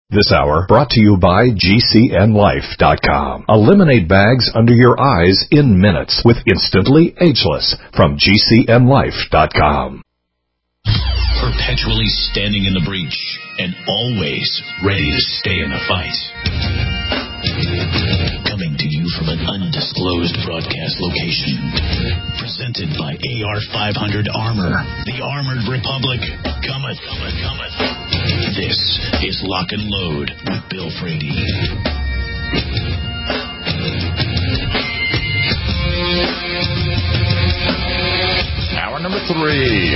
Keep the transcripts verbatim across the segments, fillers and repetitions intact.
This hour brought to you by G C N life dot com. Eliminate bags under your eyes in minutes with Instantly Ageless from G C N life dot com. Perpetually standing in the breach and always ready to stay in the fight. Coming to you from an undisclosed broadcast location. Presented by A R five hundred Armor. The Armored Republic cometh, cometh, cometh. This is Lock and Load with Bill Frady. Hour number three.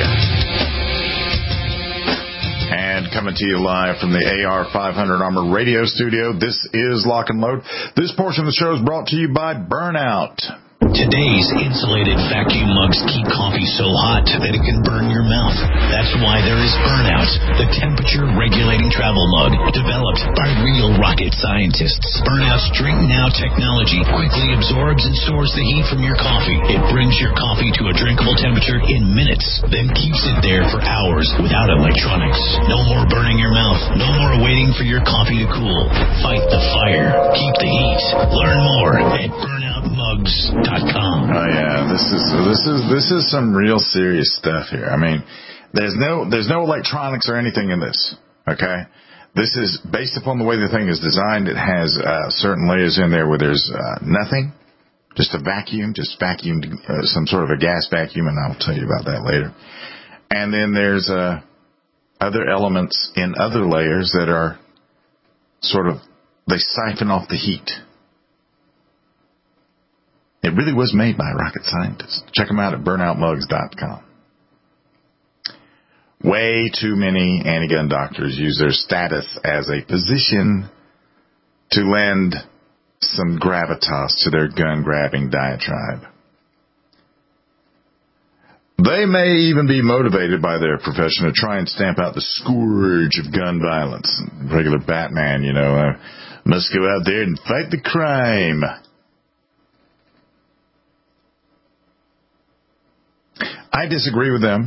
And coming to you live from the A R five hundred Armor Radio Studio, this is Lock and Load. This portion of the show is brought to you by Burnout. Today's insulated vacuum mugs keep coffee so hot that it can burn your mouth. That's why there is Burnout, the temperature-regulating travel mug developed by real rocket scientists. Burnout's Drink Now technology quickly absorbs and stores the heat from your coffee. It brings your coffee to a drinkable temperature in minutes, then keeps it there for hours without electronics. No more burning your mouth. No more waiting for your coffee to cool. Fight the fire. Keep the heat. Learn more at burnout mugs dot com. Oh yeah, this is this is this is some real serious stuff here. I mean, there's no there's no electronics or anything in this. Okay, this is based upon the way the thing is designed. It has uh, certain layers in there where there's uh, nothing, just a vacuum, just vacuumed uh, some sort of a gas vacuum, and I'll tell you about that later. And then there's uh, other elements in other layers that are sort of they siphon off the heat. It really was made by rocket scientists. Check them out at burnout mugs dot com. Way too many anti-gun doctors use their status as a position to lend some gravitas to their gun-grabbing diatribe. They may even be motivated by their profession to try and stamp out the scourge of gun violence. Regular Batman, you know, uh, must go out there and fight the crime. I disagree with them.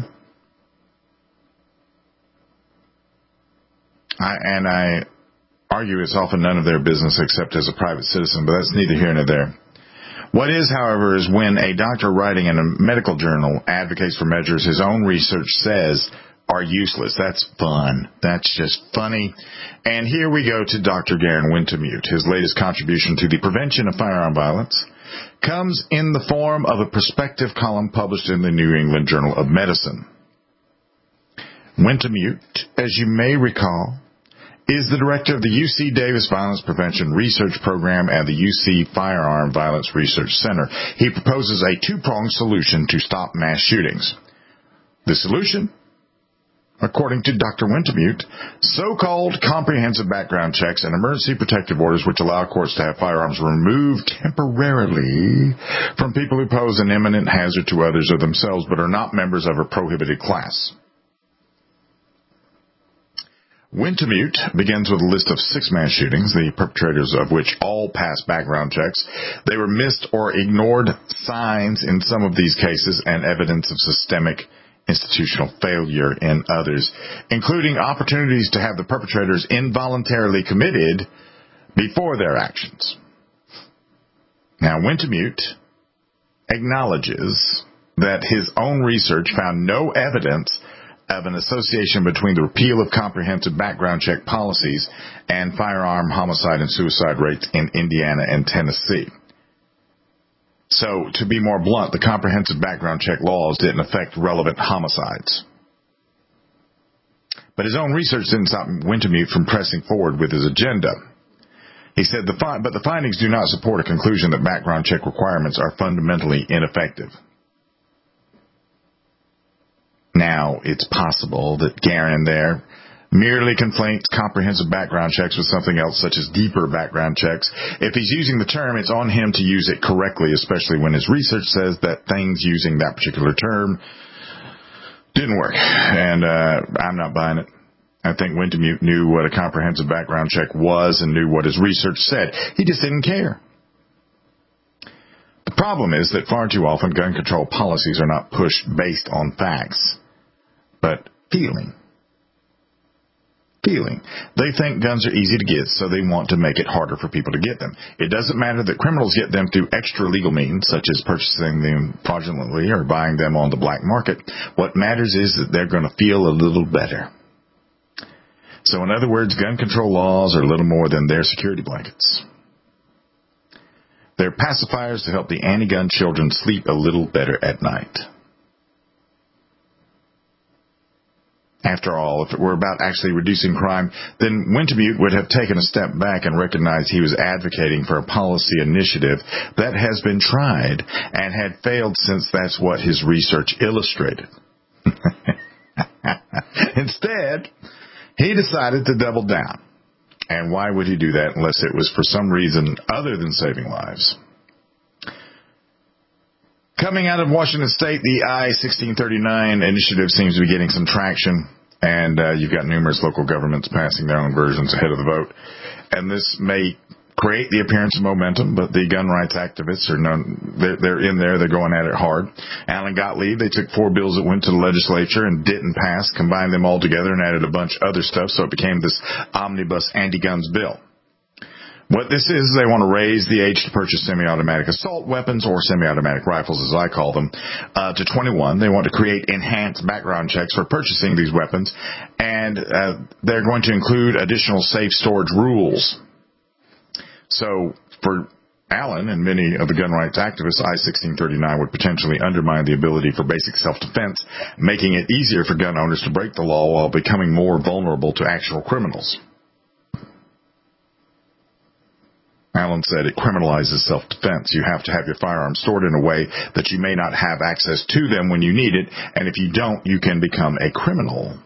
I, and I argue it's often none of their business except as a private citizen, but that's neither here nor there. What is, however, is when a doctor writing in a medical journal advocates for measures his own research says are useless. That's fun. That's just funny. And here we go to Doctor Garen Wintemute. His latest contribution to the prevention of firearm violence comes in the form of a perspective column published in the New England Journal of Medicine. Wintemute, as you may recall, is the director of the U C Davis Violence Prevention Research Program and the U C Firearm Violence Research Center. He proposes a two-pronged solution to stop mass shootings. The solution, according to Doctor Wintemute, so-called comprehensive background checks and emergency protective orders which allow courts to have firearms removed temporarily from people who pose an imminent hazard to others or themselves but are not members of a prohibited class. Wintemute begins with a list of six mass shootings, the perpetrators of which all passed background checks. They were missed or ignored signs in some of these cases and evidence of systemic institutional failure in others, including opportunities to have the perpetrators involuntarily committed before their actions. Now, Wintemute acknowledges that his own research found no evidence of an association between the repeal of comprehensive background check policies and firearm homicide and suicide rates in Indiana and Tennessee. So, to be more blunt, the comprehensive background check laws didn't affect relevant homicides. But his own research didn't stop Wintemute from pressing forward with his agenda. He said, the fi- but the findings do not support a conclusion that background check requirements are fundamentally ineffective. Now, it's possible that Garen there merely conflates comprehensive background checks with something else, such as deeper background checks. If he's using the term, it's on him to use it correctly, especially when his research says that things using that particular term didn't work. And uh, I'm not buying it. I think Wintemute knew what a comprehensive background check was and knew what his research said. He just didn't care. The problem is that far too often gun control policies are not pushed based on facts, but feeling. feeling. They think guns are easy to get, so they want to make it harder for people to get them. It doesn't matter that criminals get them through extra legal means, such as purchasing them fraudulently or buying them on the black market. What matters is that they're going to feel a little better. So in other words, gun control laws are little more than their security blankets. They're pacifiers to help the anti-gun children sleep a little better at night. After all, if it were about actually reducing crime, then Wintemute would have taken a step back and recognized he was advocating for a policy initiative that has been tried and had failed, since that's what his research illustrated. Instead, he decided to double down. And why would he do that unless it was for some reason other than saving lives? Coming out of Washington State, the I sixteen thirty-nine initiative seems to be getting some traction, and uh, you've got numerous local governments passing their own versions ahead of the vote. And this may create the appearance of momentum, but the gun rights activists are none, they're, they're in there, they're going at it hard. Alan Gottlieb, they took four bills that went to the legislature and didn't pass, combined them all together and added a bunch of other stuff, so it became this omnibus anti-guns bill. What this is, they want to raise the age to purchase semi-automatic assault weapons, or semi-automatic rifles as I call them, uh, to twenty-one. They want to create enhanced background checks for purchasing these weapons, and uh, they're going to include additional safe storage rules. So for Allen and many of the gun rights activists, I sixteen thirty-nine would potentially undermine the ability for basic self-defense, making it easier for gun owners to break the law while becoming more vulnerable to actual criminals. Allen said it criminalizes self-defense. You have to have your firearms stored in a way that you may not have access to them when you need it, and if you don't, you can become a criminal.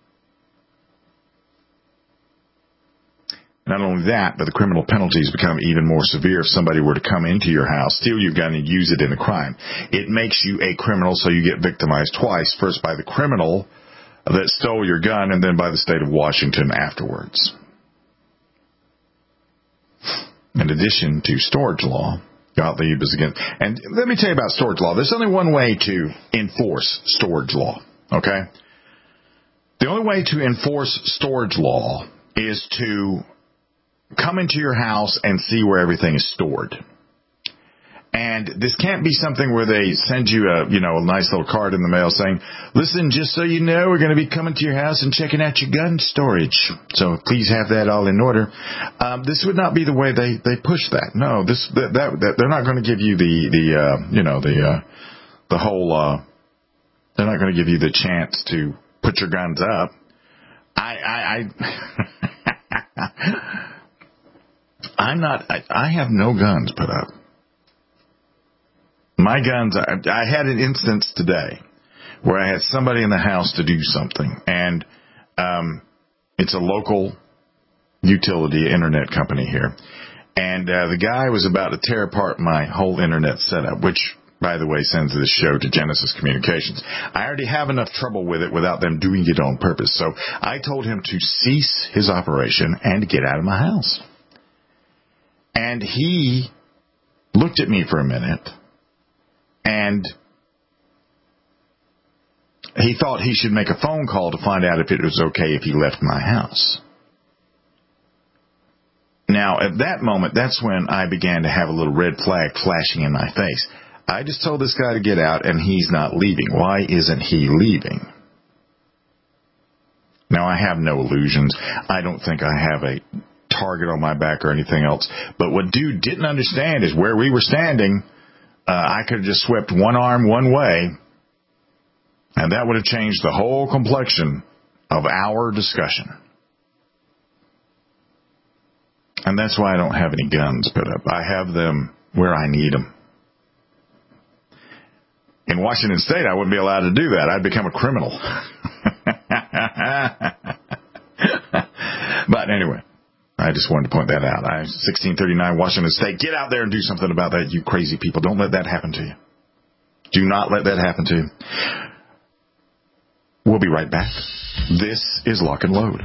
Not only that, but the criminal penalties become even more severe if somebody were to come into your house, steal your gun, and use it in a crime. It makes you a criminal, so you get victimized twice, first by the criminal that stole your gun, and then by the state of Washington afterwards. In addition to storage law, Gottlieb is against. And let me tell you about storage law. There's only one way to enforce storage law, okay? The only way to enforce storage law is to come into your house and see where everything is stored. And this can't be something where they send you a, you know, a nice little card in the mail saying, listen, just so you know, we're going to be coming to your house and checking out your gun storage. So please have that all in order. Um, this would not be the way they, they push that. No, this, that, that, that they're not going to give you the, the, uh, you know, the, uh, the whole, uh, they're not going to give you the chance to put your guns up. I, I, I, I'm not, I, I have no guns put up. My guns, I, I had an instance today where I had somebody in the house to do something, and um, it's a local utility internet company here, and uh, the guy was about to tear apart my whole internet setup, which, by the way, sends this show to Genesis Communications. I already have enough trouble with it without them doing it on purpose, so I told him to cease his operation and get out of my house. And he looked at me for a minute, and he thought he should make a phone call to find out if it was okay if he left my house. Now, at that moment, that's when I began to have a little red flag flashing in my face. I just told this guy to get out, and he's not leaving. Why isn't he leaving? Now, I have no illusions. I don't think I have a target on my back or anything else. But what dude didn't understand is where we were standing, uh, I could have just swept one arm one way, and that would have changed the whole complexion of our discussion. And that's why I don't have any guns put up. I have them where I need them. In Washington State, I wouldn't be allowed to do that. I'd become a criminal. But anyway, I just wanted to point that out. I sixteen thirty-nine Washington State. Get out there and do something about that, you crazy people. Don't let that happen to you. Do not let that happen to you. We'll be right back. This is Lock and Load.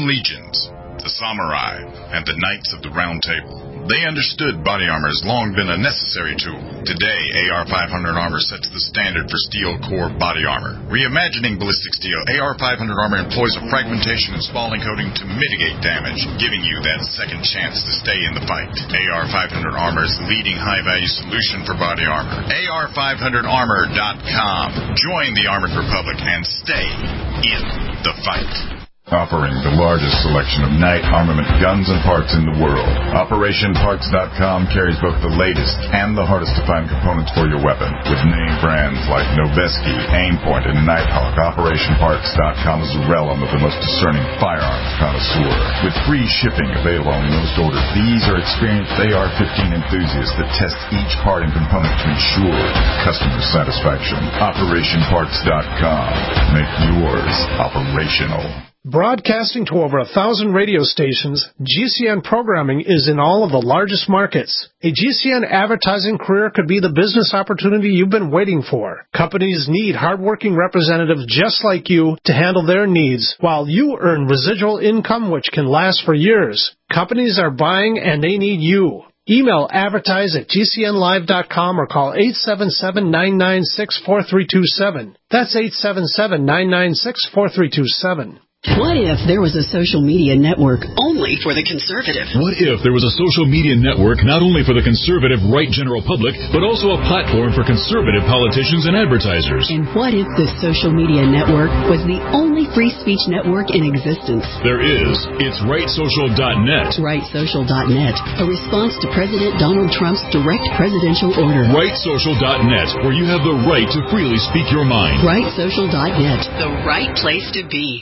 legions, the samurai, and the knights of the Round Table. They understood body armor has long been a necessary tool. Today, A R five hundred armor sets the standard for steel core body armor. Reimagining ballistic steel, A R five hundred armor employs a fragmentation and spalling coating to mitigate damage, giving you that second chance to stay in the fight. A R five hundred armor is the leading high-value solution for body armor. A R five hundred armor dot com. Join the Armored Republic and stay in the fight. Offering the largest selection of night armament guns and parts in the world, Operation Parts dot com carries both the latest and the hardest to find components for your weapon. With name brands like Noveske, Aimpoint, and Nighthawk, Operation Parts dot com is the realm of the most discerning firearms connoisseur. With free shipping available on most orders, these are experienced A R fifteen enthusiasts that test each part and component to ensure customer satisfaction. Operation Parts dot com. Make yours operational. Broadcasting to over a thousand radio stations, G C N programming is in all of the largest markets. A G C N advertising career could be the business opportunity you've been waiting for. Companies need hardworking representatives just like you to handle their needs, while you earn residual income which can last for years. Companies are buying and they need you. Email advertise at G C N live dot com or call eight seven seven, nine nine six, four three two seven. That's eight seven seven, nine nine six, four three two seven. What if there was a social media network only for the conservative? What if there was a social media network not only for the conservative right general public, but also a platform for conservative politicians and advertisers? And what if this social media network was the only free speech network in existence? There is. It's right social dot net. right social dot net, a response to President Donald Trump's direct presidential order. right social dot net, where you have the right to freely speak your mind. right social dot net, the right place to be.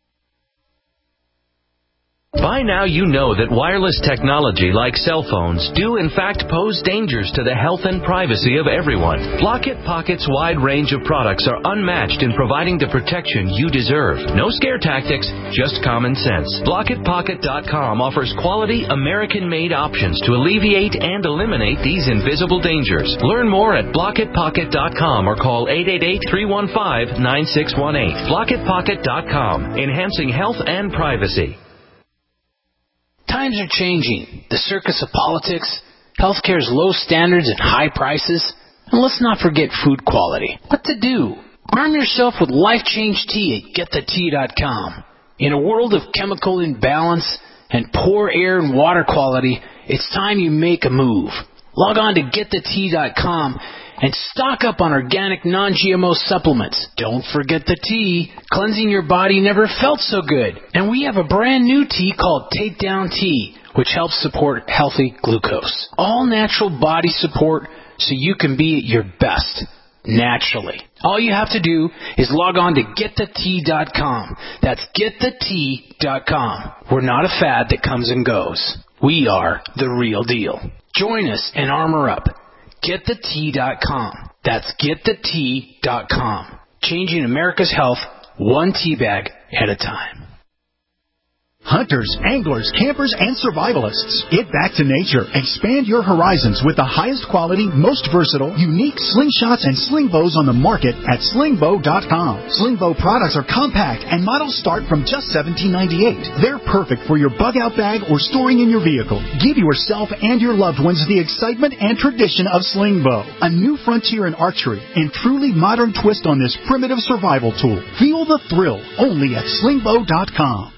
By now you know that wireless technology like cell phones do in fact pose dangers to the health and privacy of everyone. Blockit Pocket's wide range of products are unmatched in providing the protection you deserve. No scare tactics, just common sense. Blockit Pocket dot com offers quality American-made options to alleviate and eliminate these invisible dangers. Learn more at Blockit Pocket dot com or call eight eight eight, three one five, nine six one eight. Blockit Pocket dot com, enhancing health and privacy. Times are changing. The circus of politics, healthcare's low standards and high prices, and let's not forget food quality. What to do? Arm yourself with Life Change Tea at Get The Tea dot com. In a world of chemical imbalance and poor air and water quality, it's time you make a move. Log on to Get The Tea dot com and stock up on organic non-G M O supplements. Don't forget the tea. Cleansing your body never felt so good. And we have a brand new tea called Takedown Tea, which helps support healthy glucose. All natural body support so you can be at your best, naturally. All you have to do is log on to Get The Tea dot com. That's Get The Tea dot com. We're not a fad that comes and goes. We are the real deal. Join us and armor up. Get The Tea dot com. That's Get The Tea dot com. Changing America's health one tea bag at a time. Hunters, anglers, campers, and survivalists. Get back to nature. Expand your horizons with the highest quality, most versatile, unique slingshots and sling bows on the market at sling bow dot com. Sling bow products are compact and models start from just seventeen ninety-eight. They're perfect for your bug-out bag or storing in your vehicle. Give yourself and your loved ones the excitement and tradition of sling bow. A new frontier in archery and truly modern twist on this primitive survival tool. Feel the thrill only at sling bow dot com.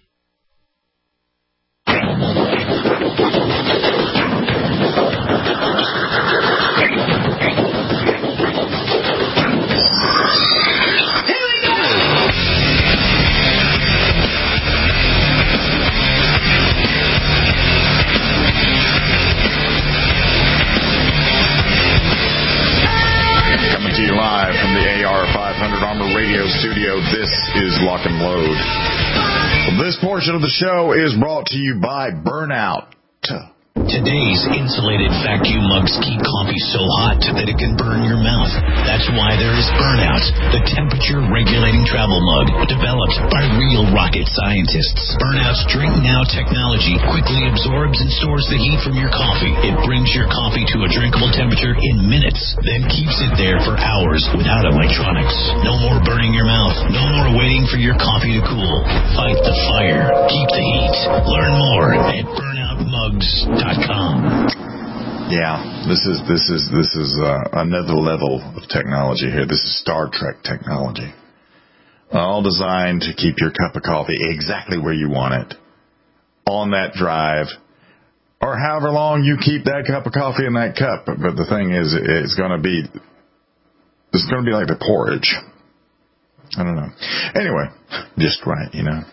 Coming to you live from the A R five hundred Armor Radio Studio, this is Lock and Load. This portion of the show is brought to you by Burnout. Today's insulated vacuum mugs keep coffee so hot that it can burn your mouth. That's why there is Burnout, the temperature-regulating travel mug developed by real rocket scientists. Burnout's Drink Now technology quickly absorbs and stores the heat from your coffee. It brings your coffee to a drinkable comfortable temperature in minutes, then keeps it there for hours without electronics. No more burning your mouth. No more waiting for your coffee to cool. Fight the fire. Keep the heat. Learn more at burnout mugs dot com. Yeah, this is this is this is uh, another level of technology here. This is Star Trek technology. All designed to keep your cup of coffee exactly where you want it on that drive, or however long you keep that cup of coffee in that cup. But, but the thing is, it's going to be it's going to be like the porridge. I don't know. Anyway, just right, you know.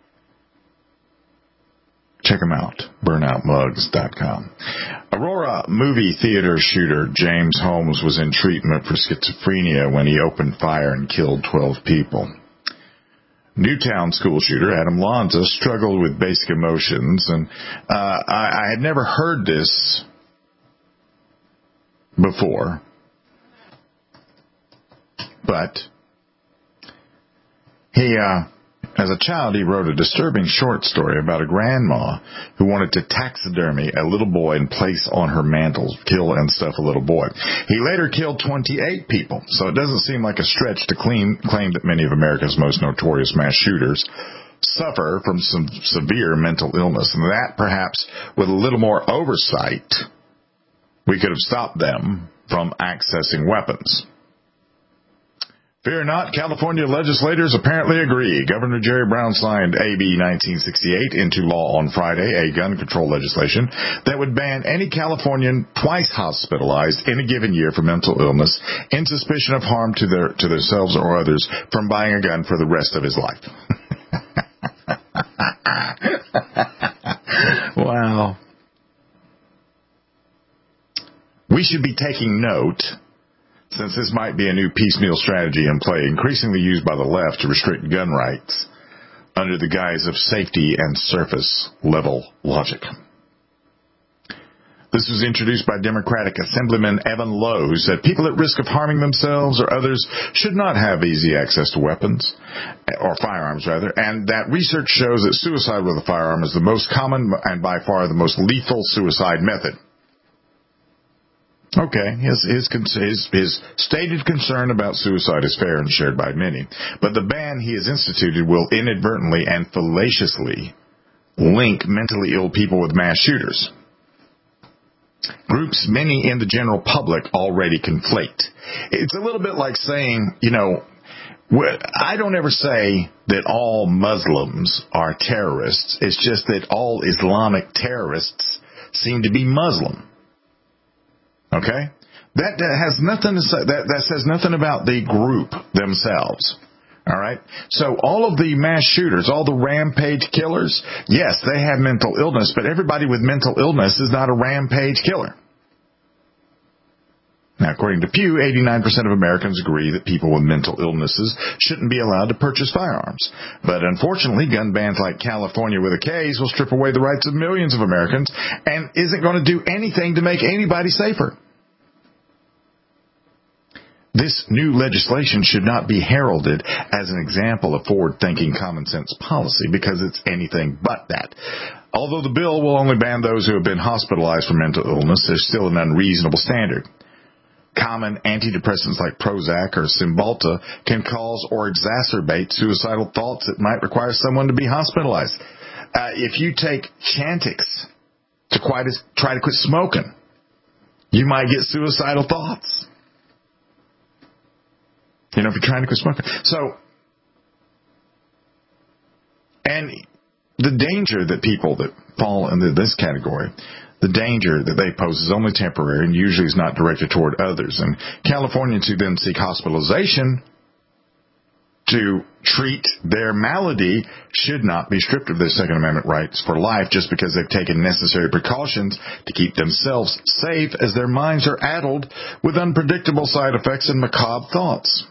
Check them out, burnout mugs dot com. Aurora movie theater shooter James Holmes was in treatment for schizophrenia when he opened fire and killed twelve people. Newtown school shooter Adam Lanza struggled with basic emotions, and uh, I, I had never heard this before, but he, uh, as a child, he wrote a disturbing short story about a grandma who wanted to taxidermy a little boy and place on her mantle, kill and stuff a little boy. He later killed twenty-eight people, so it doesn't seem like a stretch to claim, claim that many of America's most notorious mass shooters suffer from some severe mental illness, and that perhaps with a little more oversight, we could have stopped them from accessing weapons. Fear not, California legislators apparently agree. Governor Jerry Brown signed A B nineteen sixty-eight into law on Friday, a gun control legislation that would ban any Californian twice hospitalized in a given year for mental illness in suspicion of harm to their to themselves or others from buying a gun for the rest of his life. Wow. We should be taking note, since this might be a new piecemeal strategy in play, increasingly used by the left to restrict gun rights under the guise of safety and surface-level logic. This was introduced by Democratic Assemblyman Evan Lowe, who said people at risk of harming themselves or others should not have easy access to weapons, or firearms rather, and that research shows that suicide with a firearm is the most common and by far the most lethal suicide method. Okay, his, his, his, his stated concern about suicide is fair and shared by many, but the ban he has instituted will inadvertently and fallaciously link mentally ill people with mass shooters. Groups many in the general public already conflate. It's a little bit like saying, you know, I don't ever say that all Muslims are terrorists. It's just that all Islamic terrorists seem to be Muslim. Okay? That, that has nothing to say, that, that says nothing about the group themselves. All right? So all of the mass shooters, all the rampage killers, yes, they have mental illness, but everybody with mental illness is not a rampage killer. Now, according to Pew, eighty-nine percent of Americans agree that people with mental illnesses shouldn't be allowed to purchase firearms. But unfortunately, gun bans like California with a K's will strip away the rights of millions of Americans and isn't going to do anything to make anybody safer. This new legislation should not be heralded as an example of forward-thinking, common-sense policy because it's anything but that. Although the bill will only ban those who have been hospitalized for mental illness, there's still an unreasonable standard. Common antidepressants like Prozac or Cymbalta can cause or exacerbate suicidal thoughts that might require someone to be hospitalized. Uh, if you take Chantix to quite a, try to quit smoking, you might get suicidal thoughts. You know, if you're trying to quit smoking. So, and the danger that people that fall into this category, the danger that they pose is only temporary and usually is not directed toward others. And Californians who then seek hospitalization to treat their malady should not be stripped of their Second Amendment rights for life just because they've taken necessary precautions to keep themselves safe as their minds are addled with unpredictable side effects and macabre thoughts.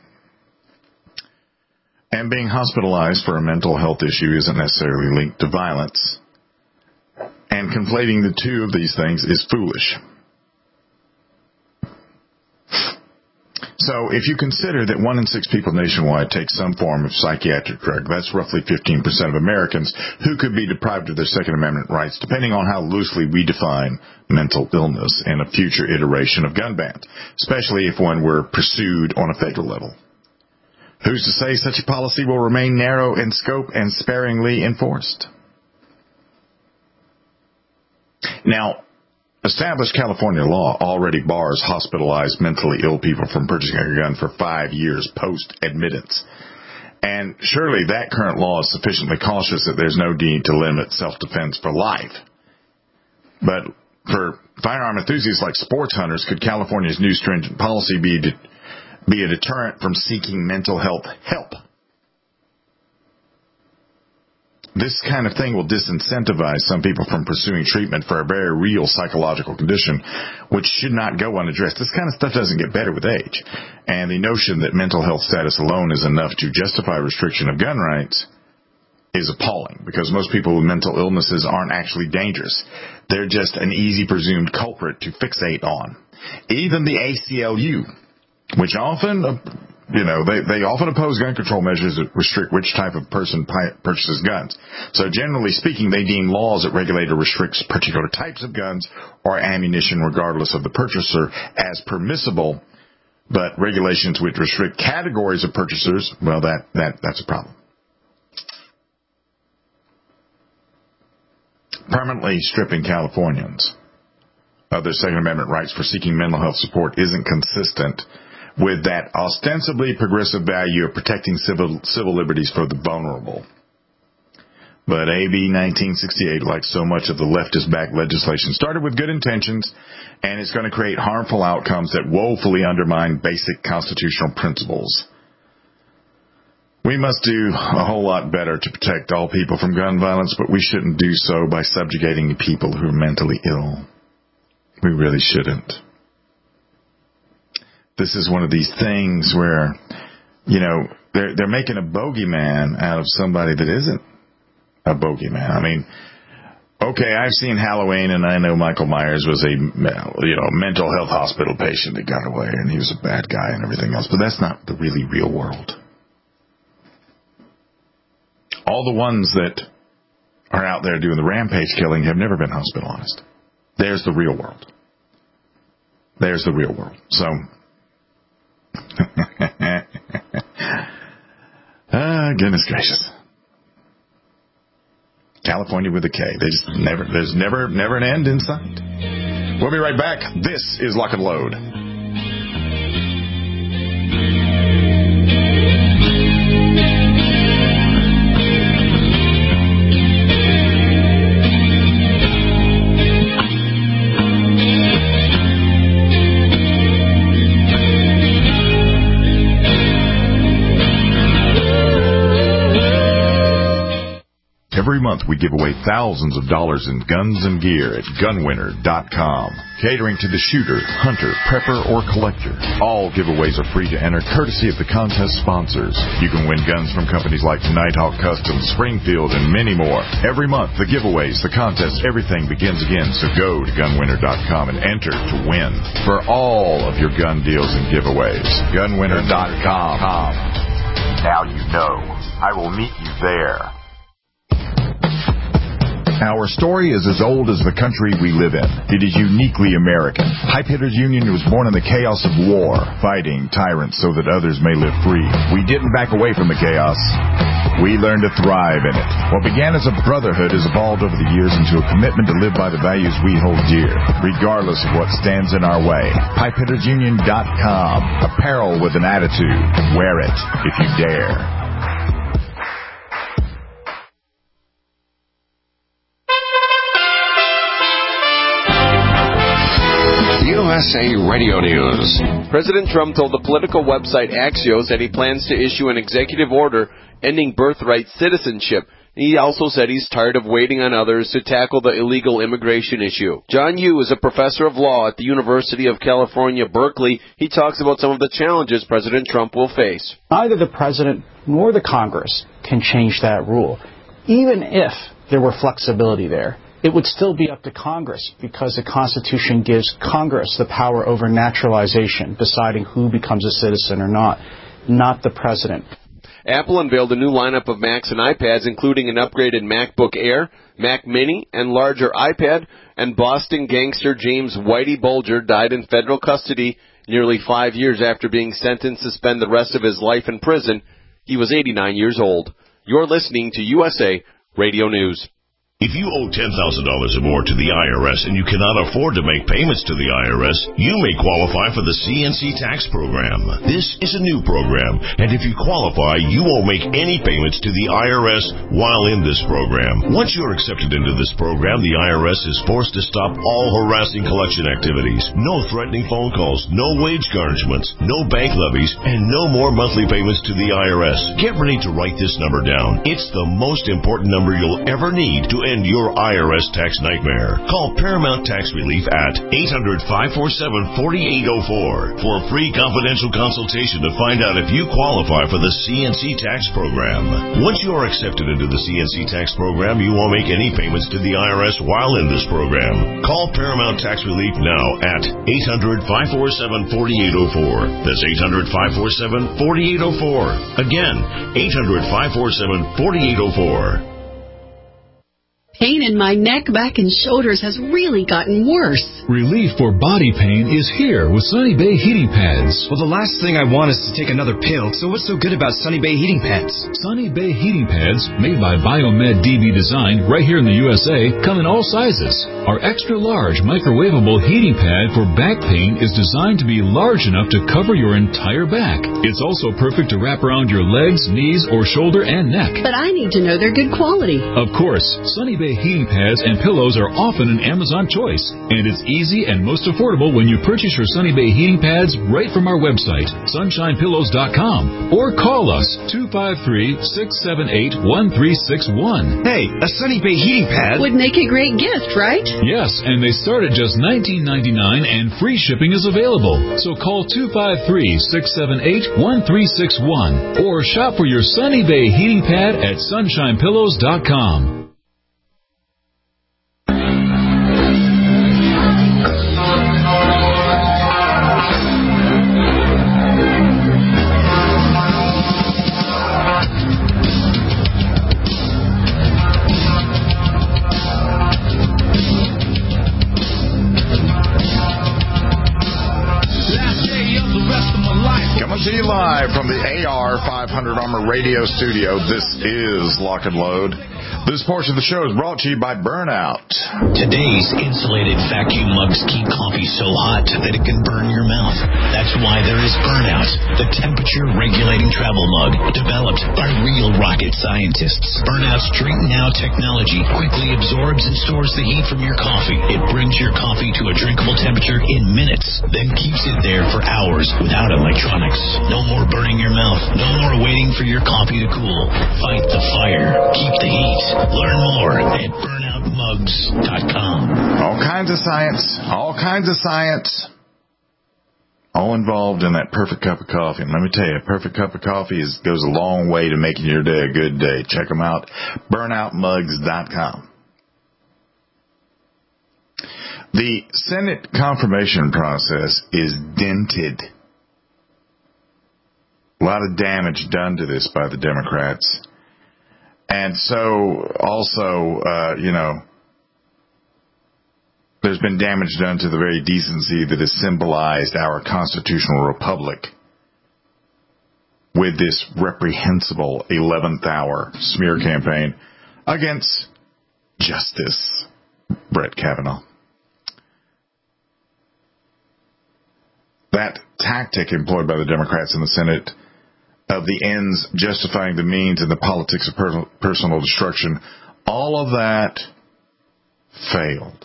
And being hospitalized for a mental health issue isn't necessarily linked to violence. And conflating the two of these things is foolish. So if you consider that one in six people nationwide take some form of psychiatric drug, that's roughly fifteen percent of Americans who could be deprived of their Second Amendment rights, depending on how loosely we define mental illness in a future iteration of gun bans, especially if one were pursued on a federal level. Who's to say such a policy will remain narrow in scope and sparingly enforced? Now, established California law already bars hospitalized mentally ill people from purchasing a gun for five years post-admittance. And surely that current law is sufficiently cautious that there's no need to limit self-defense for life. But for firearm enthusiasts like sports hunters, could California's new stringent policy be, de- be a deterrent from seeking mental health help? This kind of thing will disincentivize some people from pursuing treatment for a very real psychological condition, which should not go unaddressed. This kind of stuff doesn't get better with age. And the notion that mental health status alone is enough to justify restriction of gun rights is appalling, because most people with mental illnesses aren't actually dangerous. They're just an easy presumed culprit to fixate on. Even the A C L U, which often... Uh, You know, they, they often oppose gun control measures that restrict which type of person pi- purchases guns. So generally speaking, they deem laws that regulate or restrict particular types of guns or ammunition, regardless of the purchaser, as permissible. But regulations which restrict categories of purchasers, well, that, that that's a problem. Permanently stripping Californians of their Second Amendment rights for seeking mental health support isn't consistent with that ostensibly progressive value of protecting civil civil liberties for the vulnerable. But A B nineteen sixty-eight, like so much of the leftist-backed legislation, started with good intentions, and it's going to create harmful outcomes that woefully undermine basic constitutional principles. We must do a whole lot better to protect all people from gun violence, but we shouldn't do so by subjugating people who are mentally ill. We really shouldn't. This is one of these things where, you know, they're they're making a bogeyman out of somebody that isn't a bogeyman. I mean, okay, I've seen Halloween, and I know Michael Myers was a, you know, mental health hospital patient that got away, and he was a bad guy and everything else. But that's not the really real world. All the ones that are out there doing the rampage killing have never been hospitalized. There's the real world. There's the real world. So... ah, goodness gracious. California with a K. They just never, there's never, never an end in sight. We'll be right back. This is Lock and Load. Every month we give away thousands of dollars in guns and gear at gun winner dot com. Catering to the shooter, hunter, prepper, or collector. All giveaways are free to enter, courtesy of the contest sponsors. You can win guns from companies like Nighthawk Customs, Springfield, and many more. Every month, the giveaways, the contests, everything begins again. So go to gun winner dot com and enter to win for all of your gun deals and giveaways. gun winner dot com. Now you know. I will meet you there. Our story is as old as the country we live in. It is uniquely American. Pipe Hitters Union was born in the chaos of war, fighting tyrants so that others may live free. We didn't back away from the chaos. We learned to thrive in it. What began as a brotherhood has evolved over the years into a commitment to live by the values we hold dear, regardless of what stands in our way. Pipe Hitters Union dot com. Apparel with an attitude. Wear it if you dare. U S A Radio News. President Trump told the political website Axios that he plans to issue an executive order ending birthright citizenship. He also said he's tired of waiting on others to tackle the illegal immigration issue. John Yoo is a professor of law at the University of California, Berkeley. He talks about some of the challenges President Trump will face. Neither the president nor the Congress can change that rule, even if there were flexibility there. it would still be up to Congress because the Constitution gives Congress the power over naturalization, deciding who becomes a citizen or not, not the president. Apple unveiled a new lineup of Macs and iPads, including an upgraded MacBook Air, Mac Mini, and larger iPad, and Boston gangster James Whitey Bulger died in federal custody nearly five years after being sentenced to spend the rest of his life in prison. He was eighty-nine years old. You're listening to U S A Radio News. If you owe ten thousand dollars or more to the I R S and you cannot afford to make payments to the I R S, you may qualify for the C N C tax program. This is a new program, and if you qualify, you won't make any payments to the I R S while in this program. Once you're accepted into this program, the I R S is forced to stop all harassing collection activities. No threatening phone calls, no wage garnishments, no bank levies, and no more monthly payments to the I R S. Get ready to write this number down. It's the most important number you'll ever need to end your I R S tax nightmare. Call Paramount Tax Relief at eight hundred, five four seven, four eight zero four for a free confidential consultation to find out if you qualify for the C N C tax program. Once you are accepted into the C N C tax program, you won't make any payments to the I R S while in this program. Call Paramount Tax Relief now at eight hundred, five four seven, four eight zero four. That's eight hundred, five four seven, four eight zero four. Again, eight hundred, five four seven, four eight zero four. Pain in my neck, back, and shoulders has really gotten worse. Relief for body pain is here with Sunny Bay heating pads. Well, the last thing I want is to take another pill, so what's so good about Sunny Bay heating pads? Sunny Bay heating pads, made by Biomed D B Design right here in the U S A, come in all sizes. Our extra large microwavable heating pad for back pain is designed to be large enough to cover your entire back. It's also perfect to wrap around your legs, knees, or shoulder and neck. But I need to know they're good quality. Of course, Sunny Bay heating pads and pillows are often an Amazon choice, and it's easy and most affordable when you purchase your Sunny Bay heating pads right from our website, sunshine pillows dot com, or call us two five three, six seven eight, one three six one. Hey, a Sunny Bay heating pad would make a great gift, right? Yes, and they start at just nineteen ninety-nine, and free shipping is available. So call two five three, six seven eight, one three six one or shop for your Sunny Bay heating pad at sunshine pillows dot com. To you live from the A R five hundred Armor Radio Studio. This is Lock and Load. This portion of the show is brought to you by Burnout. Today's insulated vacuum mugs keep coffee so hot that it can burn your mouth. That's why there is Burnout, the temperature-regulating travel mug developed by real rocket scientists. Burnout's Drink Now technology quickly absorbs and stores the heat from your coffee. It brings your coffee to a drinkable temperature in minutes, then keeps it there for hours without electronics. No more burning your mouth. No more waiting for your coffee to cool. Fight the fire. Keep the heat. Learn more at burnout mugs dot com. All kinds of science. All kinds of science. All involved in that perfect cup of coffee. And let me tell you, a perfect cup of coffee is, goes a long way to making your day a good day. Check them out. burnout mugs dot com. The Senate confirmation process is dented. A lot of damage done to this by the Democrats. And so also, uh, you know, there's been damage done to the very decency that has symbolized our constitutional republic with this reprehensible eleventh hour smear campaign against Justice Brett Kavanaugh. That tactic employed by the Democrats in the Senate of the ends justifying the means and the politics of per- personal destruction, all of that failed.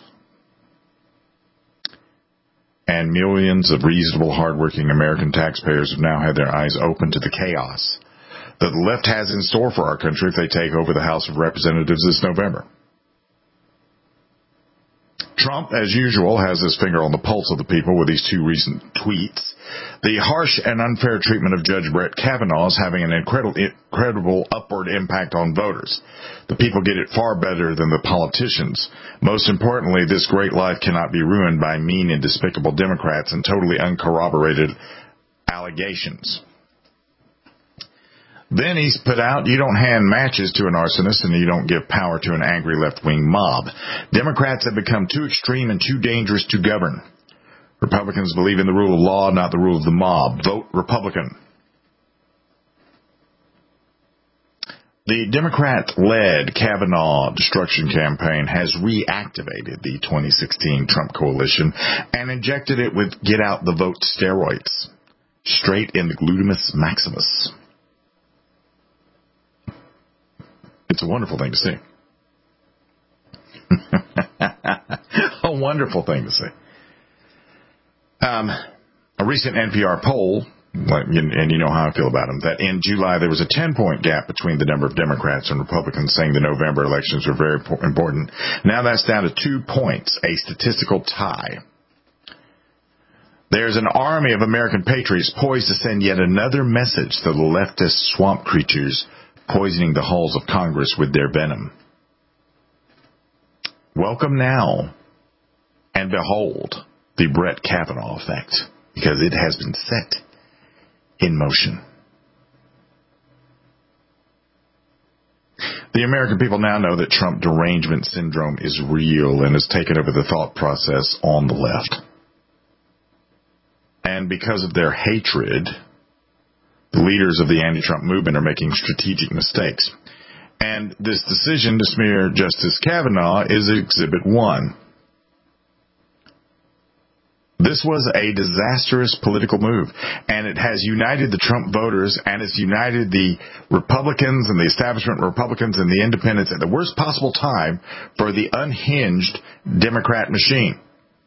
And millions of reasonable, hardworking American taxpayers have now had their eyes open to the chaos that the left has in store for our country if they take over the House of Representatives this November. Trump, as usual, has his finger on the pulse of the people with these two recent tweets. The harsh and unfair treatment of Judge Brett Kavanaugh is having an incredible, incredible upward impact on voters. The people get it far better than the politicians. Most importantly, this great life cannot be ruined by mean and despicable Democrats and totally uncorroborated allegations. Then he's put out, you don't hand matches to an arsonist and you don't give power to an angry left-wing mob. Democrats have become too extreme and too dangerous to govern. Republicans believe in the rule of law, not the rule of the mob. Vote Republican. The Democrat-led Kavanaugh destruction campaign has reactivated the twenty sixteen Trump coalition and injected it with get-out-the-vote steroids, straight in the glutamus maximus. It's a wonderful thing to see. A wonderful thing to see. Um, a recent N P R poll, and you know how I feel about them, that in July there was a ten-point gap between the number of Democrats and Republicans saying the November elections were very important. Now that's down to two points, a statistical tie. There's an army of American patriots poised to send yet another message to the leftist swamp creatures poisoning the halls of Congress with their venom. Welcome now, and behold the Brett Kavanaugh effect, because it has been set in motion. The American people now know that Trump derangement syndrome is real and has taken over the thought process on the left. And because of their hatred, the leaders of the anti-Trump movement are making strategic mistakes. And this decision to smear Justice Kavanaugh is Exhibit one. This was a disastrous political move, and it has united the Trump voters, and it's united the Republicans and the establishment Republicans and the independents at the worst possible time for the unhinged Democrat machine.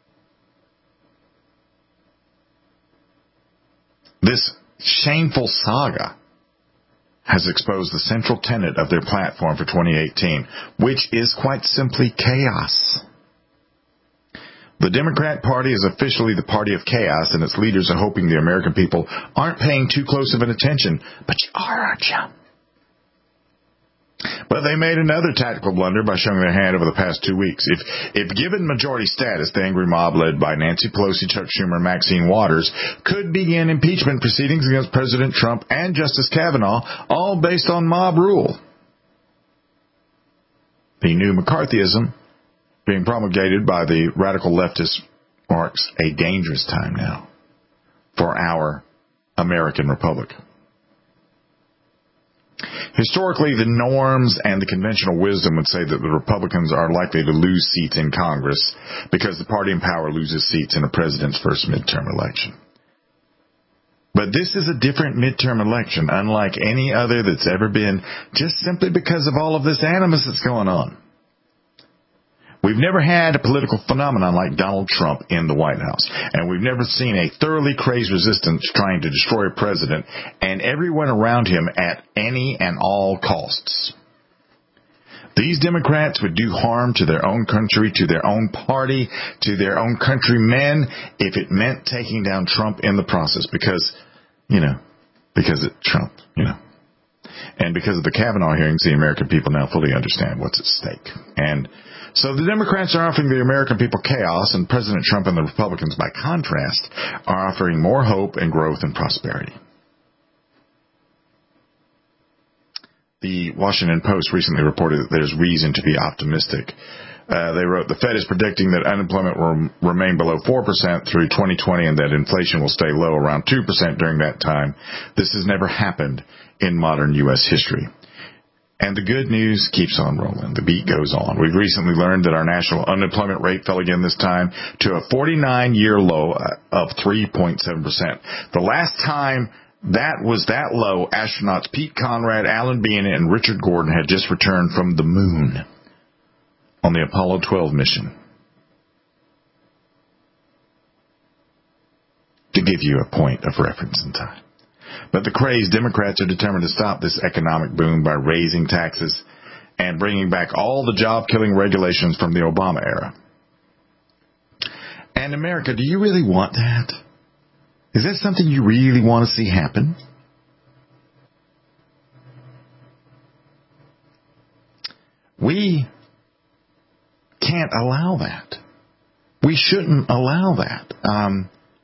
This shameful saga has exposed the central tenet of their platform for twenty eighteen, which is quite simply chaos. The Democrat Party is officially the party of chaos, and its leaders are hoping the American people aren't paying too close of an attention. But you are, aren't you? But they made another tactical blunder by showing their hand over the past two weeks. If, if given majority status, the angry mob led by Nancy Pelosi, Chuck Schumer, and Maxine Waters could begin impeachment proceedings against President Trump and Justice Kavanaugh, all based on mob rule. The new McCarthyism being promulgated by the radical leftists marks a dangerous time now for our American republic. Historically, the norms and the conventional wisdom would say that the Republicans are likely to lose seats in Congress because the party in power loses seats in a president's first midterm election. But this is a different midterm election, unlike any other that's ever been, just simply because of all of this animus that's going on. We've never had a political phenomenon like Donald Trump in the White House, and we've never seen a thoroughly crazed resistance trying to destroy a president and everyone around him at any and all costs. These Democrats would do harm to their own country, to their own party, to their own countrymen if it meant taking down Trump in the process because, you know, because it's Trump, you know. And because of the Kavanaugh hearings, the American people now fully understand what's at stake. And so the Democrats are offering the American people chaos, and President Trump and the Republicans, by contrast, are offering more hope and growth and prosperity. The Washington Post recently reported that there's reason to be optimistic. Uh, they wrote, the Fed is predicting that unemployment will remain below four percent through twenty twenty and that inflation will stay low around two percent during that time. This has never happened in modern U S history. And the good news keeps on rolling. The beat goes on. We've recently learned that our national unemployment rate fell again this time to a forty-nine year low of three point seven percent. The last time that was that low, astronauts Pete Conrad, Alan Bean, and Richard Gordon had just returned from the moon on the Apollo twelve mission. To give you a point of reference in time. But the crazed Democrats are determined to stop this economic boom by raising taxes and bringing back all the job-killing regulations from the Obama era. And America, do you really want that? Is that something you really want to see happen? We can't allow that. We shouldn't allow that. Um,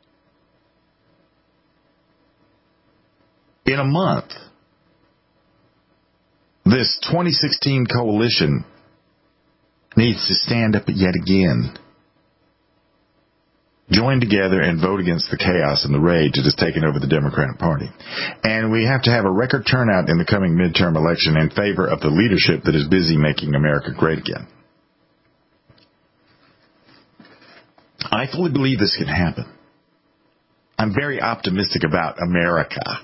in a month, this twenty sixteen coalition needs to stand up yet again, join together and vote against the chaos and the rage that has taken over the Democratic Party. And we have to have a record turnout in the coming midterm election in favor of the leadership that is busy making America great again. I fully believe this can happen. I'm very optimistic about America.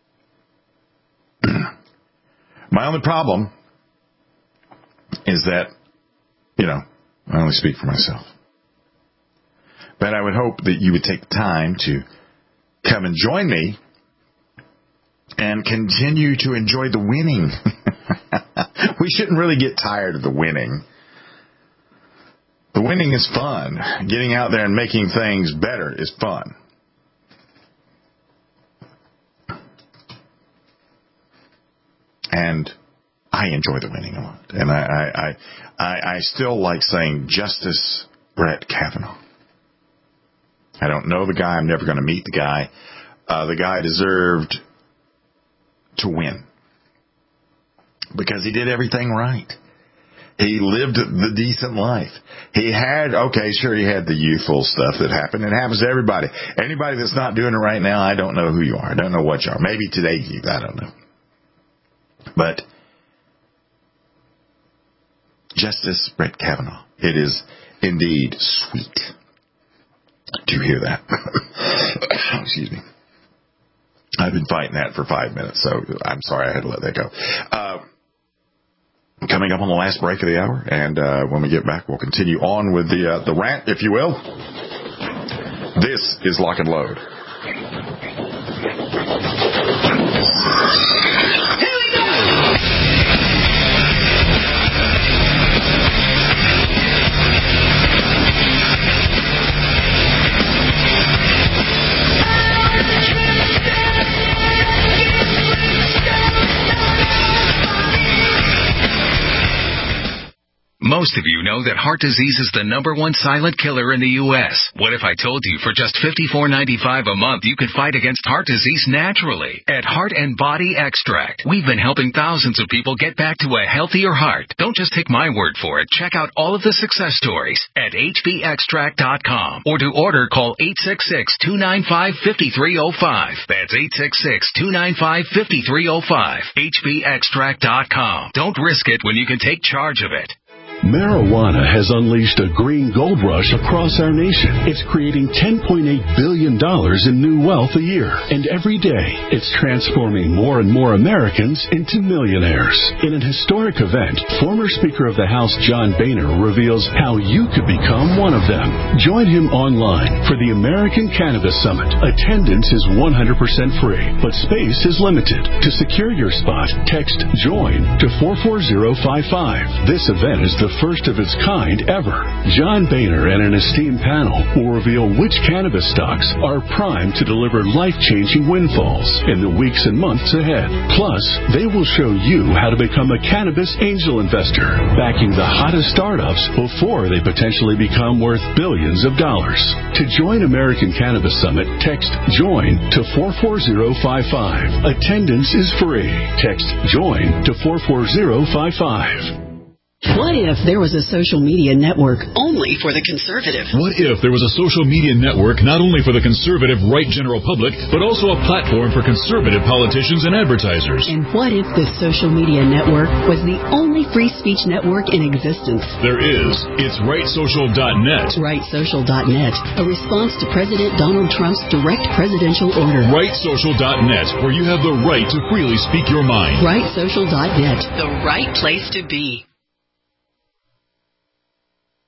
My only problem is that, you know, I only speak for myself. But I would hope that you would take the time to come and join me and continue to enjoy the winning. We shouldn't really get tired of the winning. The winning is fun. Getting out there and making things better is fun. And I enjoy the winning a lot. And I, I, I, I still like saying Justice Brett Kavanaugh. I don't know the guy. I'm never going to meet the guy. Uh, the guy deserved to win because he did everything right. He lived the decent life. He had, okay, sure, he had the youthful stuff that happened. It happens to everybody. Anybody that's not doing it right now, I don't know who you are. I don't know what you are. Maybe today you, I don't know. But Justice Brett Kavanaugh, it is indeed sweet to hear that. Excuse me. I've been fighting that for five minutes, so I'm sorry I had to let that go. Uh, coming up on the last break of the hour, and uh, when we get back, we'll continue on with the uh, the rant, if you will. This is Lock and Load. Most of you know that heart disease is the number one silent killer in the U S What if I told you for just fifty-four ninety-five a month you could fight against heart disease naturally? At Heart and Body Extract, we've been helping thousands of people get back to a healthier heart. Don't just take my word for it. Check out all of the success stories at H B extract dot com, or to order, call eight six six, two nine five, five three zero five. That's eight six six, two nine five, five three zero five. H B extract dot com. Don't risk it when you can take charge of it. Marijuana has unleashed a green gold rush across our nation. It's creating ten point eight billion dollars in new wealth a year. And every day, it's transforming more and more Americans into millionaires. In an historic event, former Speaker of the House John Boehner reveals how you could become one of them. Join him online for the American Cannabis Summit. Attendance is one hundred percent free, but space is limited. To secure your spot, text JOIN to four four zero five five. This event is the the first of its kind ever. John Boehner and an esteemed panel will reveal which cannabis stocks are primed to deliver life-changing windfalls in the weeks and months ahead. Plus, they will show you how to become a cannabis angel investor, backing the hottest startups before they potentially become worth billions of dollars. To join American Cannabis Summit, text JOIN to four four zero five five. Attendance is free. Text JOIN to four four zero five five. What if there was a social media network only for the conservative? What if there was a social media network not only for the conservative right general public, but also a platform for conservative politicians and advertisers? And what if this social media network was the only free speech network in existence? There is. It's right social dot net. right social dot net, a response to President Donald Trump's direct presidential order. right social dot net, where you have the right to freely speak your mind. right social dot net, the right place to be.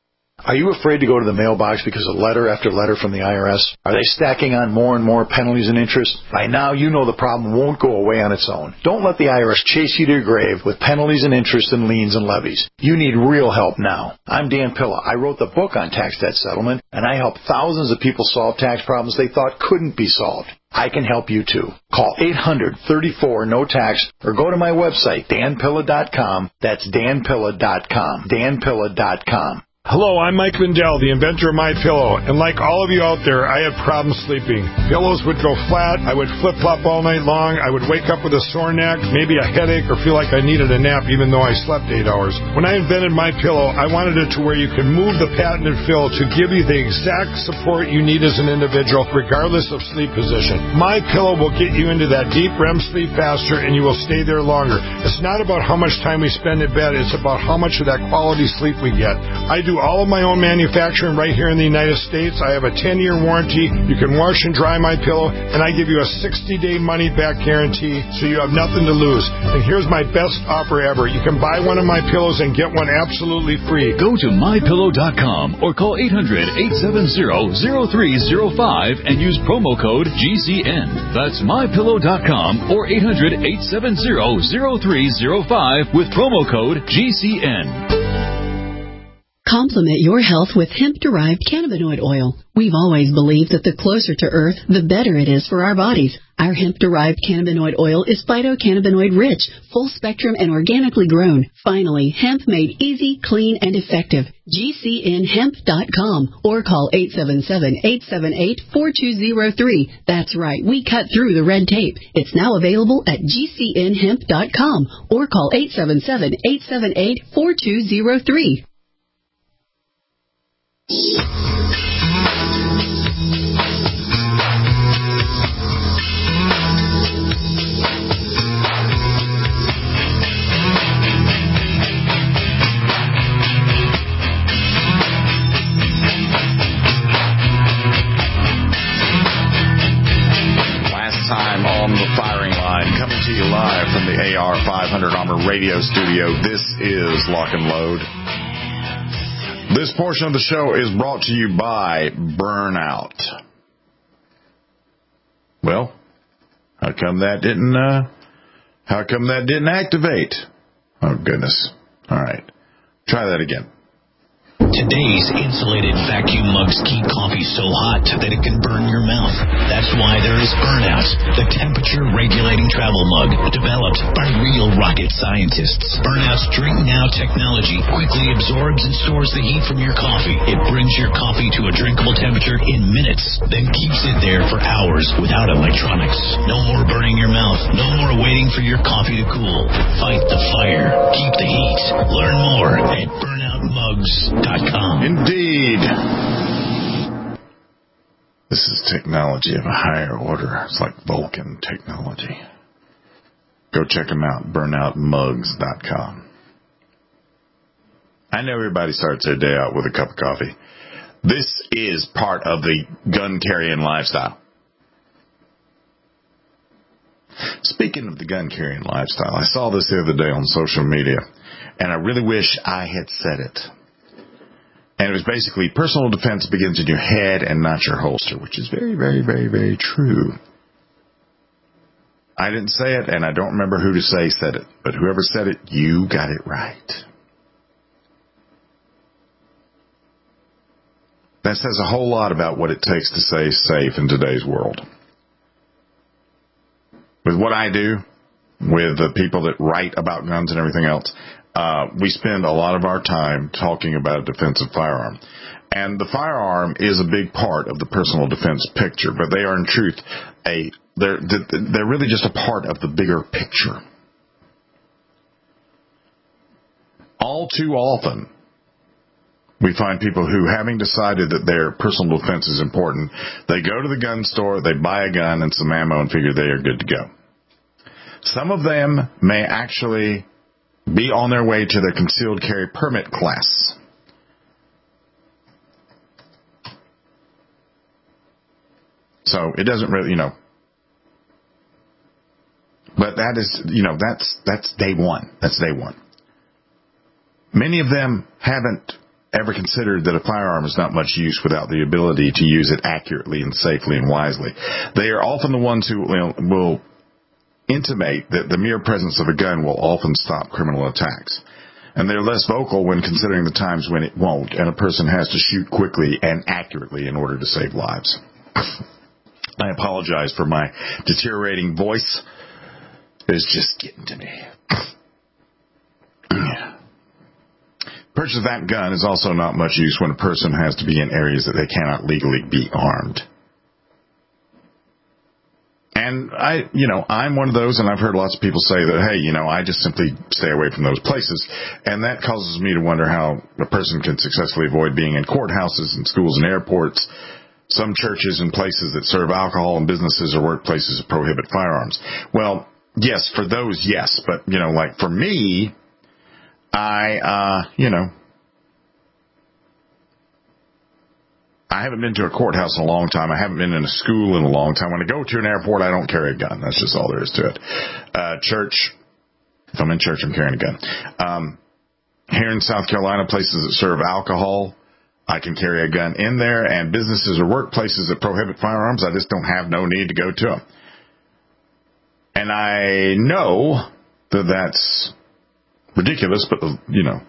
Are you afraid to go to the mailbox because of letter after letter from the I R S? Are they stacking on more and more penalties and interest? By now, you know the problem won't go away on its own. Don't let the I R S chase you to your grave with penalties and interest and liens and levies. You need real help now. I'm Dan Pilla. I wrote the book on tax debt settlement, and I help thousands of people solve tax problems they thought couldn't be solved. I can help you too. Call eight hundred, thirty-four, no tax or go to my website, dan pilla dot com. That's dan pilla dot com. dan pilla dot com. Hello, I'm Mike Lindell, the inventor of MyPillow, and like all of you out there, I had problems sleeping. Pillows would go flat, I would flip-flop all night long, I would wake up with a sore neck, maybe a headache, or feel like I needed a nap even though I slept eight hours. When I invented MyPillow, I wanted it to where you could move the patented fill to give you the exact support you need as an individual, regardless of sleep position. MyPillow will get you into that deep R E M sleep faster, and you will stay there longer. It's not about how much time we spend in bed, it's about how much of that quality sleep we get. I do all of my own manufacturing right here in the United States. I have a ten-year warranty. You can wash and dry my pillow, and I give you a sixty-day money-back guarantee, so you have nothing to lose. And here's my best offer ever. You can buy one of my pillows and get one absolutely free. Go to my pillow dot com or call eight hundred, eight seven zero, zero three zero five and use promo code G C N. That's my pillow dot com or eight hundred, eight seven zero, zero three zero five with promo code G C N. Complement your health with hemp-derived cannabinoid oil. We've always believed that the closer to Earth, the better it is for our bodies. Our hemp-derived cannabinoid oil is phytocannabinoid-rich, full-spectrum, and organically grown. Finally, hemp made easy, clean, and effective. G C N hemp dot com or call eight seven seven, eight seven eight, four two zero three. That's right, we cut through the red tape. It's now available at G C N hemp dot com or call eight seven seven, eight seven eight, four two zero three. Time on the firing line, coming to you live from the A R five hundred Armor Radio Studio. This is Lock and Load. This portion of the show is brought to you by Burnout. Well, how come that didn't? Uh, how come that didn't activate? Oh goodness! All right, try that again. Today's insulated vacuum mugs keep coffee so hot that it can burn your mouth. That's why there is Burnout, the temperature-regulating travel mug developed by real rocket scientists. Burnout's Drink Now technology quickly absorbs and stores the heat from your coffee. It brings your coffee to a drinkable temperature in minutes, then keeps it there for hours without electronics. No more burning your mouth. No more waiting for your coffee to cool. Fight the fire. Keep the heat. Learn more at burnout mugs dot com. Indeed. This is technology of a higher order. It's like Vulcan technology. Go check them out, burnout mugs dot com. I know everybody starts their day out with a cup of coffee. This is part of the gun-carrying lifestyle. Speaking of the gun-carrying lifestyle, I saw this the other day on social media, and I really wish I had said it. And it was basically, personal defense begins in your head and not your holster, which is very, very, very, very true. I didn't say it, and I don't remember who to say said it, but whoever said it, you got it right. That says a whole lot about what it takes to stay safe in today's world. With what I do, with the people that write about guns and everything else, uh, we spend a lot of our time talking about a defensive firearm. And the firearm is a big part of the personal defense picture, but they are in truth a they're they're really just a part of the bigger picture. All too often, we find people who, having decided that their personal defense is important, they go to the gun store, they buy a gun and some ammo and figure they are good to go. Some of them may actually be on their way to their concealed carry permit class. So it doesn't really, you know, but that is, you know, that's, that's day one. That's day one. Many of them haven't ever considered that a firearm is not much use without the ability to use it accurately and safely and wisely. They are often the ones who will, will intimate that the mere presence of a gun will often stop criminal attacks. And they're less vocal when considering the times when it won't, and a person has to shoot quickly and accurately in order to save lives. I apologize for my deteriorating voice. It's just getting to me. Purchase of that gun is also not much use when a person has to be in areas that they cannot legally be armed. And I, you know, I'm one of those, and I've heard lots of people say that, hey, you know, I just simply stay away from those places. And that causes me to wonder how a person can successfully avoid being in courthouses and schools and airports, some churches and places that serve alcohol, and businesses or workplaces that prohibit firearms. Well, yes, for those, yes. But, you know, like for me, I, uh, you know, I haven't been to a courthouse in a long time. I haven't been in a school in a long time. When I go to an airport, I don't carry a gun. That's just all there is to it. Uh, church, if I'm in church, I'm carrying a gun. Um, here in South Carolina, places that serve alcohol, I can carry a gun in there. And businesses or workplaces that prohibit firearms, I just don't have no need to go to them. And I know that that's ridiculous, but, you know,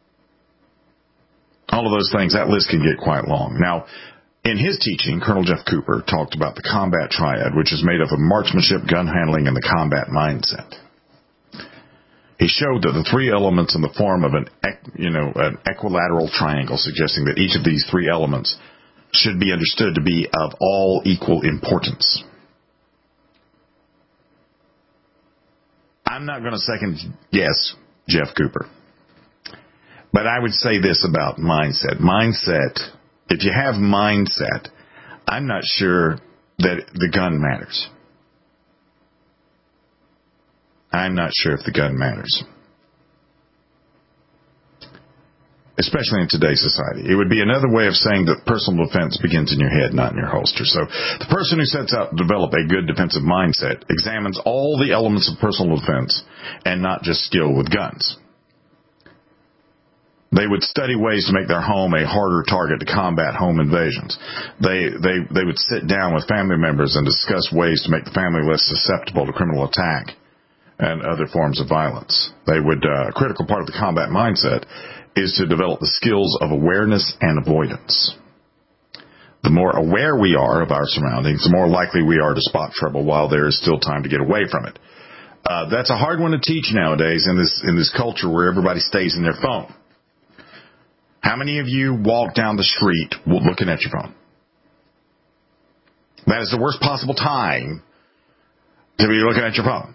all of those things, that list can get quite long. Now, in his teaching, Colonel Jeff Cooper talked about the combat triad, which is made up of marksmanship, gun handling, and the combat mindset. He showed that the three elements in the form of an, you know, an equilateral triangle, suggesting that each of these three elements should be understood to be of all equal importance. I'm not going to second guess Jeff Cooper. But I would say this about mindset. Mindset, if you have mindset, I'm not sure that the gun matters. I'm not sure if the gun matters. Especially in today's society. It would be another way of saying that personal defense begins in your head, not in your holster. So the person who sets out to develop a good defensive mindset examines all the elements of personal defense and not just skill with guns. They would study ways to make their home a harder target to combat home invasions. They, they, they would sit down with family members and discuss ways to make the family less susceptible to criminal attack and other forms of violence. They would, uh, a critical part of the combat mindset is to develop the skills of awareness and avoidance. The more aware we are of our surroundings, the more likely we are to spot trouble while there is still time to get away from it. Uh, that's a hard one to teach nowadays in this, in this culture where everybody stays in their phone. How many of you walk down the street looking at your phone? That is the worst possible time to be looking at your phone.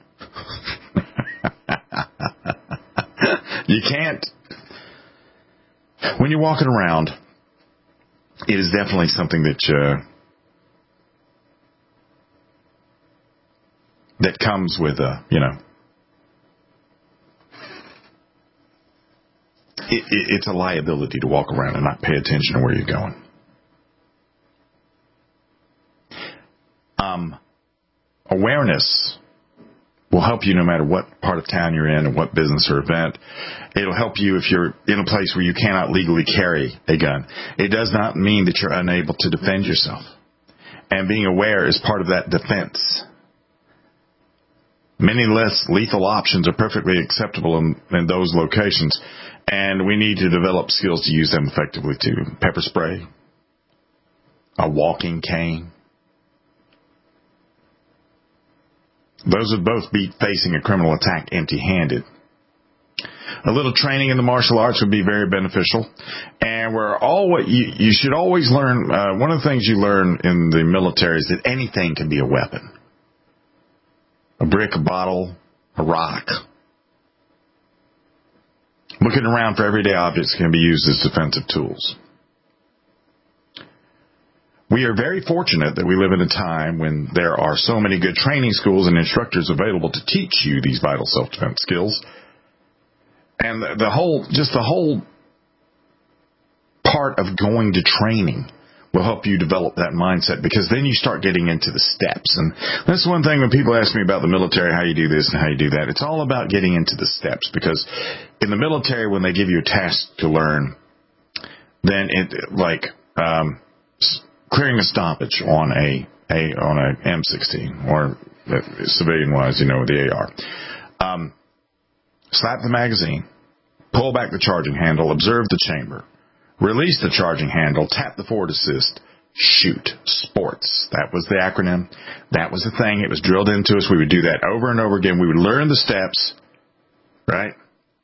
You can't. When you're walking around, it is definitely something that uh, that comes with, uh, you know, It, it, it's a liability to walk around and not pay attention to where you're going. Um, awareness will help you no matter what part of town you're in and what business or event. It'll help you if you're in a place where you cannot legally carry a gun. It does not mean that you're unable to defend yourself. And being aware is part of that defense. Many less lethal options are perfectly acceptable in, in those locations. And we need to develop skills to use them effectively too. Pepper spray, a walking cane. Those would both beat facing a criminal attack empty-handed. A little training in the martial arts would be very beneficial. And we're all, you, you should always learn, uh, one of the things you learn in the military is that anything can be a weapon. A brick, a bottle, a rock. Looking around for everyday objects can be used as defensive tools. We are very fortunate that we live in a time when there are so many good training schools and instructors available to teach you these vital self-defense skills. And the, the whole, just the whole part of going to training will help you develop that mindset, because then you start getting into the steps. And that's one thing when people ask me about the military, how you do this and how you do that. It's all about getting into the steps, because in the military, when they give you a task to learn, then it like um, clearing a stoppage on a, a on a M sixteen or uh, civilian-wise, you know, the A R. Um, slap the magazine, pull back the charging handle, observe the chamber, release the charging handle, tap the forward assist, shoot. Sports. That was the acronym. That was the thing. It was drilled into us. We would do that over and over again. We would learn the steps, right?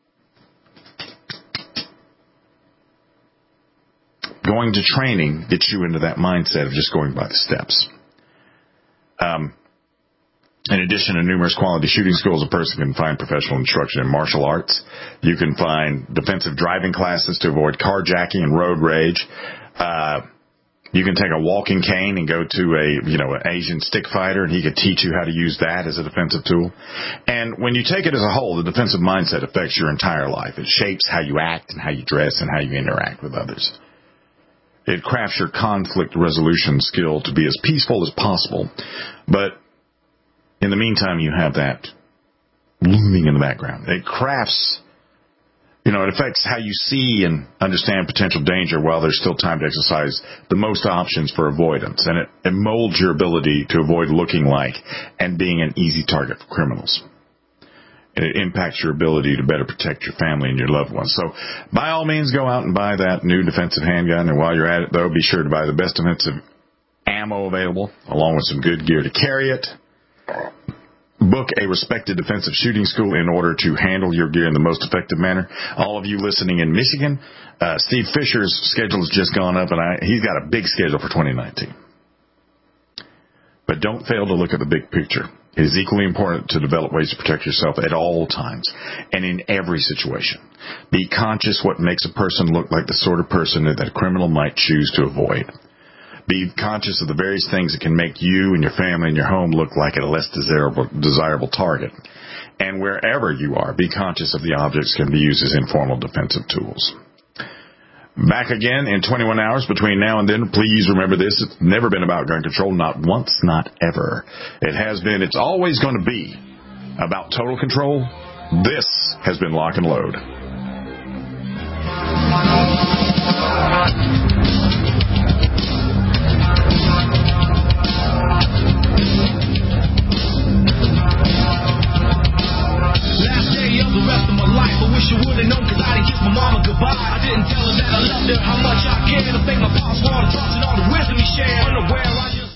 Going to training gets you into that mindset of just going by the steps. Um, in addition to numerous quality shooting schools, a person can find professional instruction in martial arts. You can find defensive driving classes to avoid carjacking and road rage. Uh, You can take a walking cane and go to a, you know, an Asian stick fighter, and he could teach you how to use that as a defensive tool. And when you take it as a whole, the defensive mindset affects your entire life. It shapes how you act and how you dress and how you interact with others. It crafts your conflict resolution skill to be as peaceful as possible. But in the meantime, you have that looming in the background. It crafts... You know, it affects how you see and understand potential danger while there's still time to exercise the most options for avoidance. And it, it molds your ability to avoid looking like and being an easy target for criminals. And it impacts your ability to better protect your family and your loved ones. So, by all means, go out and buy that new defensive handgun. And while you're at it, though, be sure to buy the best defensive ammo available, along with some good gear to carry it. Book a respected defensive shooting school in order to handle your gear in the most effective manner. All of you listening in Michigan, uh, Steve Fisher's schedule has just gone up, and I, he's got a big schedule for twenty nineteen. But don't fail to look at the big picture. It is equally important to develop ways to protect yourself at all times and in every situation. Be conscious what makes a person look like the sort of person that a criminal might choose to avoid. Be conscious of the various things that can make you and your family and your home look like a less desirable, desirable target. And wherever you are, be conscious of the objects can be used as informal defensive tools. Back again in twenty-one hours between now and then. Please remember this. It's never been about gun control. Not once, not ever. It has been. It's always going to be about total control. This has been Lock and Load. You would've known cause I didn't kiss my mama goodbye. I didn't tell her that I loved her, how much I cared. I think my pops wanted talks and all the wisdom he shared. Unaware, I just...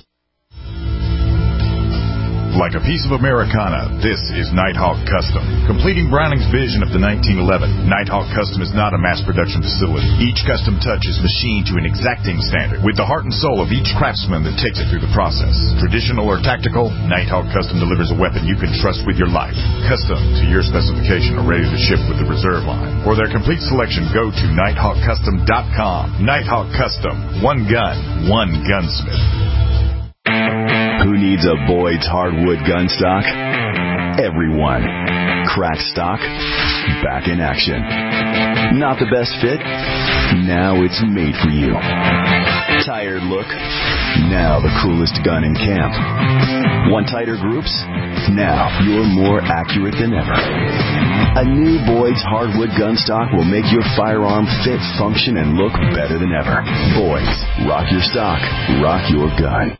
Like a piece of Americana, this is Nighthawk Custom. Completing Browning's vision of the nineteen eleven, Nighthawk Custom is not a mass production facility. Each custom touch is machined to an exacting standard with the heart and soul of each craftsman that takes it through the process. Traditional or tactical, Nighthawk Custom delivers a weapon you can trust with your life. Custom to your specification or ready to ship with the reserve line. For their complete selection, go to nighthawk custom dot com. Nighthawk Custom. One gun, one gunsmith. Who needs a Boyd's hardwood gun stock? Everyone. Crack stock, back in action. Not the best fit? Now it's made for you. Tired look? Now the coolest gun in camp. Want tighter groups? Now you're more accurate than ever. A new Boyd's hardwood gun stock will make your firearm fit, function, and look better than ever. Boyd's. Rock your stock. Rock your gun.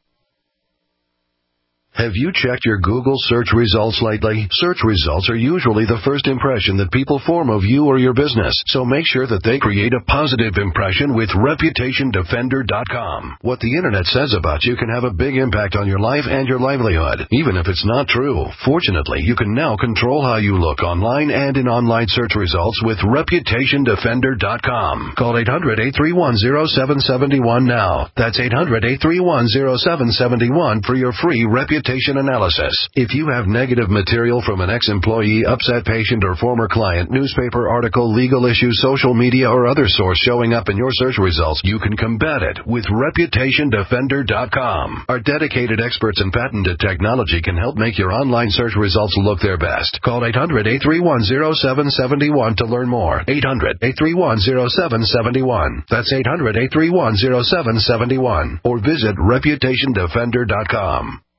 Have you checked your Google search results lately? Search results are usually the first impression that people form of you or your business, so make sure that they create a positive impression with reputation defender dot com. What the internet says about you can have a big impact on your life and your livelihood, even if it's not true. Fortunately, you can now control how you look online and in online search results with reputation defender dot com. Call eight hundred, eight three one, zero seven seven one now. That's eight hundred, eight three one, zero seven seven one for your free reputation analysis. If you have negative material from an ex-employee, upset patient, or former client, newspaper article, legal issue, social media, or other source showing up in your search results, you can combat it with reputation defender dot com. Our dedicated experts in patented technology can help make your online search results look their best. Call eight hundred, eight three one, zero seven seven one to learn more. eight hundred, eight three one, zero seven seven one. That's eight hundred, eight three one, zero seven seven one. Or visit reputation defender dot com.